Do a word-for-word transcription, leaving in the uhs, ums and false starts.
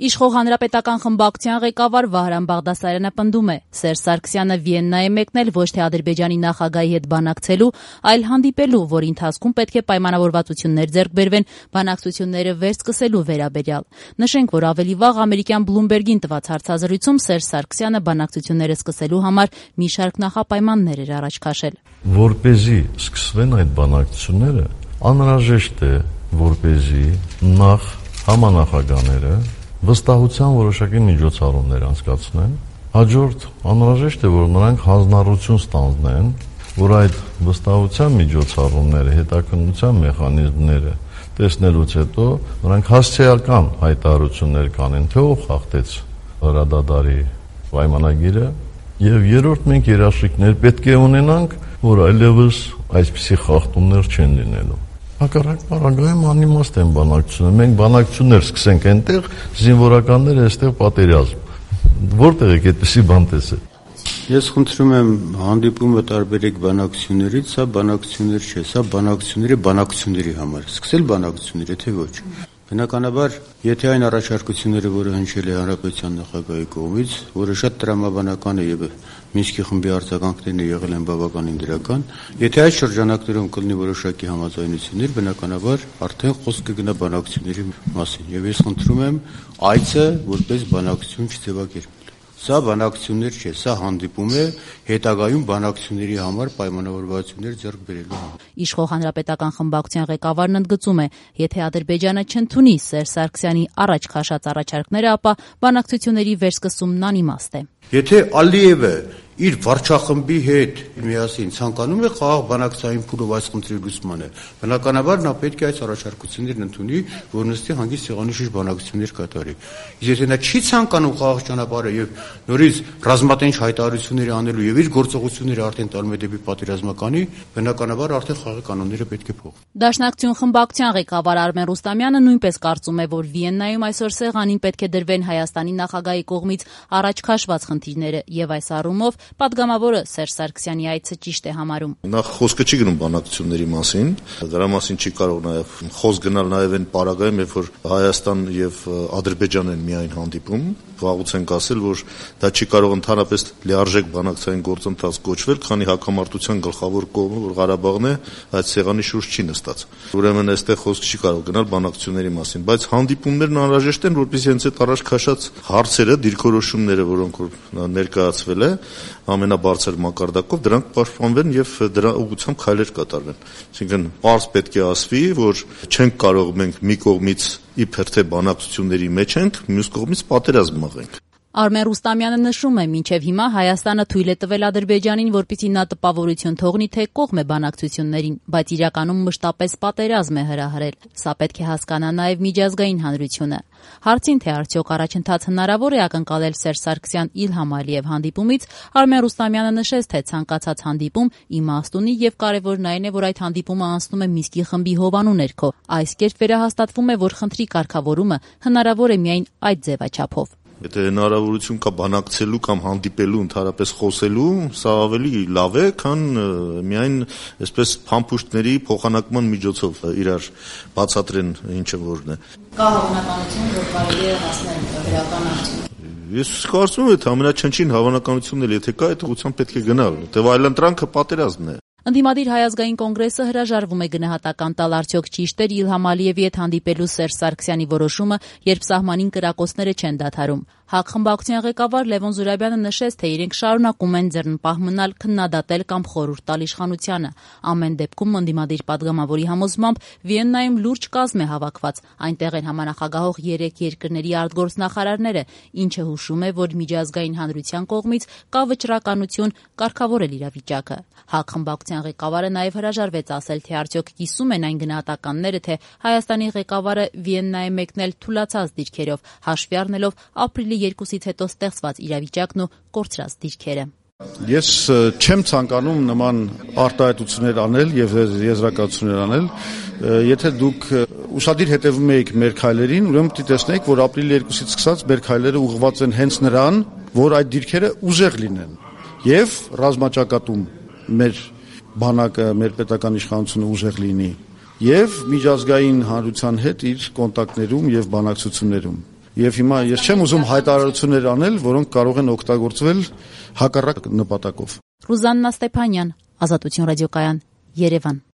Իշխող հանրապետական խմբակցության ղեկավար Վահրամ Բաղդասարյանը պնդում է, Սերժ Սարգսյանը Վիեննա է մեկնել ոչ թե Ադրբեջանի նախագահի հետ բանակցելու, այլ հանդիպելու, որի ընթացքում պետք է պայմանավորվածություններ ձեռք բերվեն բանակցությունները վերսկսելու վերաբերյալ։ Նշենք, որ ավելի վաղ ամերիկյան Bloomberg-ին տված հարցազրույցում Սերժ Սարգսյանը բանակցությունները սկսելու համար մի շարք նախապայմաններ էր առաջ քաշել։ Որպեսզի սկսվեն այդ բանակցությունները, անհրաժեշտ է, որպեսզի նախ համանախագահները վստահության որոշակի միջոցառումներ անցկացնեն, հաջորդ անհրաժեշտ է, որ նրանք հանձնառություն ստանձնեն, որ այդ վստահության միջոցառումները, հետաքննության մեխանիզմները տեսնելուց հետո նրանք հասցեական հայտարարություններ կանեն, թե ով խախտեց հրադադարի պայմանագիրը, եւ երրորդ մենք երաշխիքներ պետք է ունենանք, որ այլևս այսպիսի խախտումներ չեն լինելու։ Հակառակ պարագայում անիմաստ են բանակցությունները, մենք բանակցություններ սկսենք այնտեղ, զինվորականները այստեղ պատերազմ։ Որտեղ եք այդպիսի բան տեսել։ Ես խնդրում եմ հանդիպումը տարբերեք բանակցություններից, սա բանակցություններ չէ, սա բանակցությունները բանակցությունների համար։ Սկսել բանակցությունները, թե ոչ։ Բնականաբար, եթե այն առաջարկությունները, որը հնչել է հանրապետության նախագահի կողմից, որը շատ տրամաբանական է եւ Մինսկի խմբի արձագանքներն եղել են բավականին դրական, եթե այս շրջանակներում կլինի որոշակի համաձայնություններ, բնականաբար արդեն խոսք կգնա բանակցությունների մասին։ Եվ ես խնդրում եմ այցը որպես բանակցություն չձևակերպել։ Սա բանակցություններ չէ, սա հանդիպում է հետագայում բանակցությունների համար պայմանավորվածություններ ձեռք բերելու համար։ Իշխող հանրապետական խմբակցության ղեկավարն ընդգծում է, եթե Ադրբեջանը չընդունի Սերժ Սարգսյանի առաջ քաշած առաջարկները, ապա բանակցությունների վերսկսումն անիմաստ է։ Եթե Ալիևը իր վարչախմբի հետ միասին ցանկանում է խաղաղ բանակցային փուլով այս խնդրի լուծմանը, բնականաբար նա պետք է այս առաջարկություններն ընդունի, որ նստի հանգիստ սեղանի շուրջ բանակցություններ կատարի։ Իսկ եթե նա չի ցանկանում խաղաղ ճանապարհը եւ նորից ռազմատենչ հայտարարություններ անելու եւ իր գործողությունները արդեն տալու է դեպի պատերազմականի, բնականաբար արդեն խաղաղ կանոնները պետք է փոխվեն։ Դաշնակցություն խմբակցության ղեկավար Արմեն Ռուստամյանը նույնպես կարծում է, որ Վիեննայում այսօր սեղանին պետք է դրվեն Հայաստանի նախագահի կողմից առաջ քաշված խնդիրները եւ այս առումով պատգամավորը Սերժ Սարգսյանի այցը ճիշտ է համարում։ Նախ խոսքը չի գնում բանակցությունների մասին, դրա մասին չի կարող նաև խոսք գնալ նաև այն պարագայում, երբ որ Հայաստան եւ Ադրբեջան են միայն հանդիպում, վաղուց ենք ասել, որ դա չի կարող ընդհանրապես լիարժեք բանակցային գործընթաց կոչվել, քանի հակամարտության գլխավոր կողմը, որ Ղարաբաղն է, այդ սեղանի շուրջ չի նստած։ Ուրեմն այստեղ խոսք չի կարող գնալ բանակցությունների մասին, բայց հանդիպումներն անհրաժեշտ են, որպեսզի հենց այդ առաջ քաշած հարցերը, դիրքորոշումները, որոնք ներկայացվել է, ամենաբարձր մակարդակով դրանք պաշտպանվեն եւ դրա ուղղությամբ քայլեր կատարվեն։ Այսինքն պարզ պետք է ասվի, որ չենք կարող մենք մի կողմից իբր թե բանակցությունների մեջ ենք, մյուս կողմից պատերազմ մղենք։ Արմեն Ռուստամյանը նշում է, մինչև հիմա Հայաստանը թույլ է տվել Ադրբեջանին, որպեսզի նա տպավորություն թողնի, թե կողմ է բանակցություններին, բայց իրականում մշտապես պատերազմ է հրահրել։ Սա պետք է հասկանա նաև միջազգային հանրությունը։ Հարցին, թե արդյոք առաջընթաց հնարավոր է ակնկալել Սերժ Սարգսյան-Իլհամ Ալիև հանդիպումից, Արմեն Ռուստամյանը նշեց, թե ցանկացած հանդիպում իմաստ ունի եւ կարեւորն այն է, որ այդ հանդիպումը անցնում է Մինսկի խմբի հովանու ներքո։ Այս կերպ վերահաստատվում է, որ խնդրի կարգավորումը հնարավոր է միայն այդ ձևաչափով։ Եթե հնարավորություն կա բանակցելու կամ հանդիպելու, ընդհանրապես խոսելու, սա ավելի լավ է, քան միայն այսպես փամփուշտների փոխանակման միջոցով իրար բացատրեն ինչը որն է։ Կա հավանականություն, որ կարելի է հասնել վերական արդյունքի։ Ես կարծում եմ, թե ամենաչնչին հավանականությունն էլ եթե կա, այդ ուղղությամբ պետք է գնալ, որտեղ այլընտրանքը պատերազմն է։ Ընդդիմադիր Հայ ազգային կոնգրեսը հրաժարվում է գնահատական տալ արդյոք ճիշտ էր Իլհամ Ալիևի հետ հանդիպելու Սերժ Սարգսյանի որոշումը, երբ սահմանին կրակոցները չեն դադարում։ ՀԱԿ խմբակցության ղեկավար Լևոն Զուրաբյանը նշեց, թե իրենք շարունակում են ձեռնպահ մնալ, քննադատել կամ խորհուրդ տալ իշխանությանը։ Ամեն դեպքում ընդդիմադիր պատգամավորի համոզմամբ Վիեննայում լուրջ կազմ է հավաքված, այնտեղ են համանախագահող երեք երկրների արտգործնախարարները, ինչը հուշում է, որ միջազգային հանրության կողմից կա վճռականություն կարգավորել իրավիճակը։ ՀԱԿ խմբակցության ղեկավարը նաև հրաժարվեց ասել, թե արդյոք կիսում են այն գնահատականները, թե Հայաստանի ղեկավարը Վիեննա է մեկնել թուլացած դիրքերով, հաշվի առնելով ապրիլի երկուսից հետո ստեղծված իրավիճակն ու կորցրած դիրքերը։ Ես չեմ ցանկանում նման արտահայտություններ անել եւ եզրակացություններ անել, եթե դուք ուրախadir հետևում եք մեր քայլերին, ուրեմն պիտի տեսնեք, որ ապրիլի երկուսից սկսած մեր քայլերը ուղղված են հենց նրան, որ այդ դիրքերը ուժեղ լինեն եւ ռազմաճակատում մեր բանակը, մեր պետական իշխանությունը ուժեղ լինի եւ միջազգային հանրության հետ իր կոնտակտներում եւ բանակցություններում։ եւ հիմա ես չեմ ուզում հայտարարություններ անել, որոնք կարող են օգտագործվել հակառակ նպատակով։ Ռուզաննա Ստեփանյան, Ազատություն ռադիոկայան, Երևան։